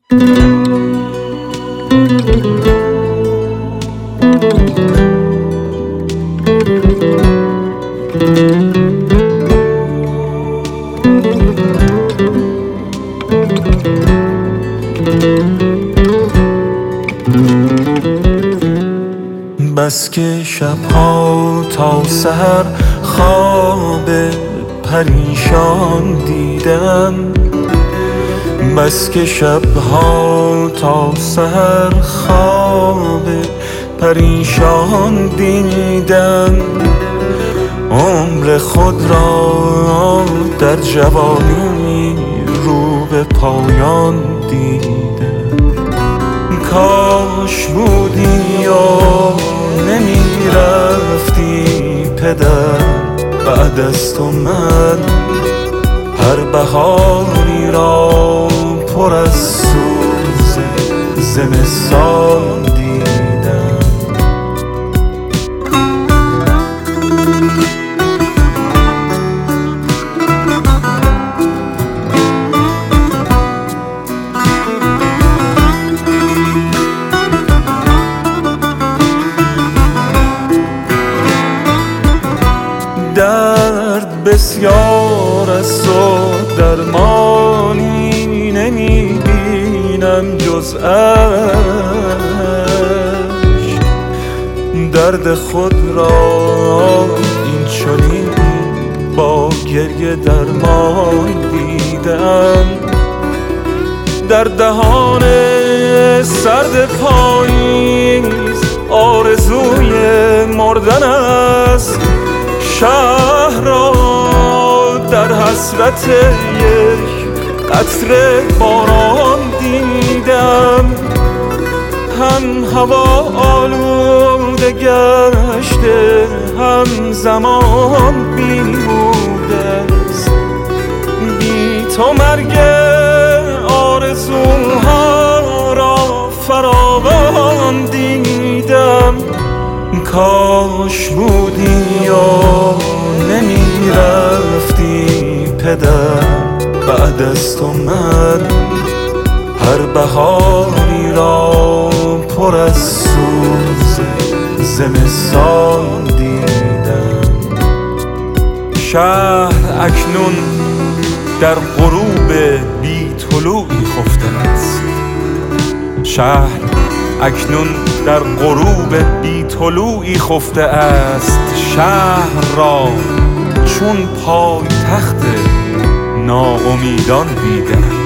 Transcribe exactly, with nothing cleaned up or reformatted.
بس که شبها تا سحر خواب پریشان دیدم، بس که شبها تا سحر خواب پریشان دیدم، عمر خود را در جوانی رو به پایان دیدم. کاش بودی و نمی رفتی پدر بعد از تو، من هر بهاری را پر از سوز زمستان دیدم. درد بسیار است و درمانی نمی بینم جز عشق، درد خود را این چنین با گریه درمان دیدم. در دهان سرد پاییز آرزوی مردن است، شهر را در حسرت یک قطره باران دیدم. هم هوا آلوده گشته، هم زمان بیهوده است. بی تو مرگ آرزوها را فراوان دیدم. کاش بودی و نمی رفتی پدر بعد از تو، من هر بهاری را پر از سوز زمستان دیدم. شهر اکنون در غروب بی طلوعی خفته است، شهر اکنون در غروب بی طلوعی خفته است. شهر را چون پای تخت ناامیدان دیدم.